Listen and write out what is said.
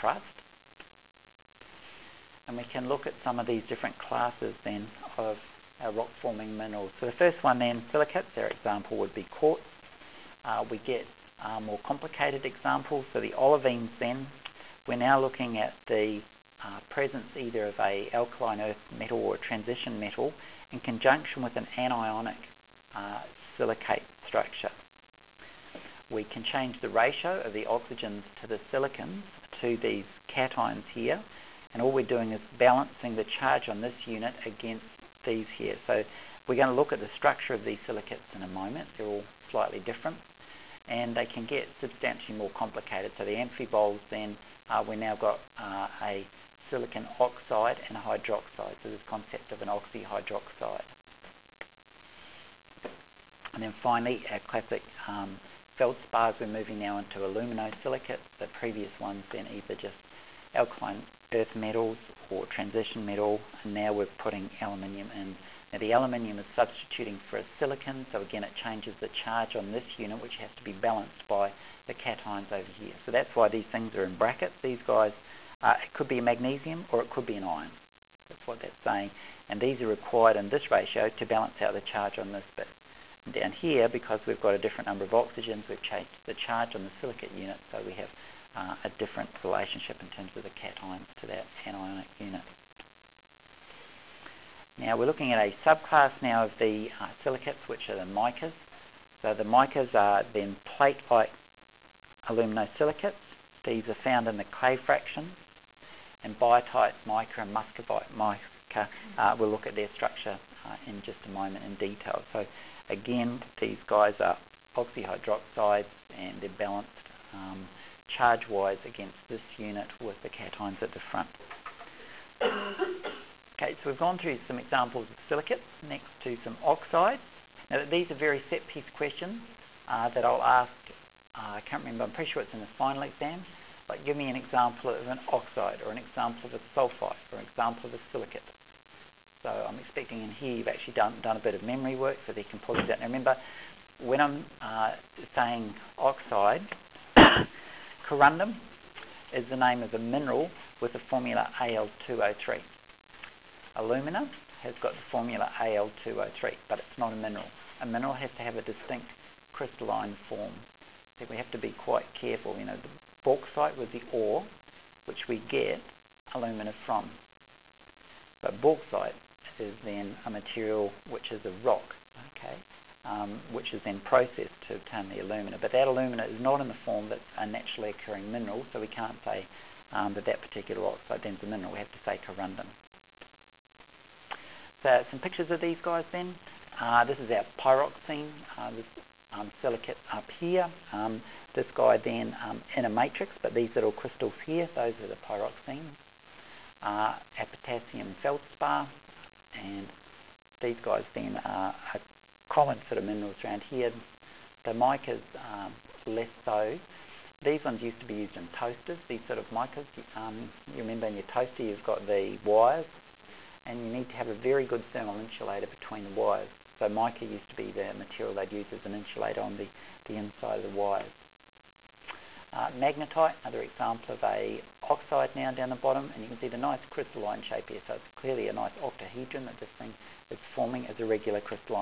crust. And we can look at some of these different classes then of our rock-forming minerals. So the first one then, silicates. Our example would be quartz. We get more complicated examples. So the olivines then, we're now looking at the presence either of a alkaline earth metal or a transition metal in conjunction with an anionic silicate structure. We can change the ratio of the oxygens to the silicons to these cations here, and all we're doing is balancing the charge on this unit against these here. So we're going to look at the structure of these silicates in a moment. They're all slightly different, and they can get substantially more complicated. So the amphiboles then, we now got a silicon oxide and a hydroxide, so this concept of an oxyhydroxide. And then finally, our classic feldspars, we're moving now into aluminosilicates. The previous ones then either just alkaline earth metals or transition metal, and now we're putting aluminium in. Now the aluminium is substituting for a silicon, so again it changes the charge on this unit, which has to be balanced by the cations over here. So that's why these things are in brackets. These guys, it could be a magnesium or it could be an iron. That's what that's saying. And these are required in this ratio to balance out the charge on this bit. And down here, because we've got a different number of oxygens, we've changed the charge on the silicate unit, so we have a different relationship in terms of the cations to that anionic unit. Now we're looking at a subclass now of the silicates, which are the micas. So the micas are then plate-like aluminosilicates. These are found in the clay fraction, and biotite mica and muscovite mica, we'll look at their structure in just a moment in detail. So again, these guys are oxyhydroxides, and they're balanced charge-wise against this unit with the cations at the front. Okay, so we've gone through some examples of silicates, next to some oxides. Now these are very set-piece questions that I'll ask, I can't remember, I'm pretty sure it's in the final exam, like give me an example of an oxide, or an example of a sulfite, or an example of a silicate. So I'm expecting in here you've actually done a bit of memory work, so they can pull it out. Now remember, when I'm saying oxide, corundum is the name of a mineral with the formula Al2O3. Alumina has got the formula Al2O3, but it's not a mineral. A mineral has to have a distinct crystalline form. So we have to be quite careful. You know, the bauxite was the ore, which we get alumina from. But bauxite is then a material which is a rock, okay, which is then processed to obtain the alumina. But that alumina is not in the form that's a naturally occurring mineral, so we can't say that particular oxide then is a mineral. We have to say corundum. So some pictures of these guys then. This is our pyroxene, this silicate up here. This guy then in a matrix, but these little crystals here, those are the pyroxenes. Our potassium feldspar, and these guys then are common sort of minerals around here. The micas less so. These ones used to be used in toasters, these sort of micas. You remember in your toaster you've got the wires, and you need to have a very good thermal insulator between the wires. So mica used to be the material they'd use as an insulator on the inside of the wires. Magnetite, another example of a oxide now down the bottom, and you can see the nice crystalline shape here. So it's clearly a nice octahedron that this thing is forming as a regular crystalline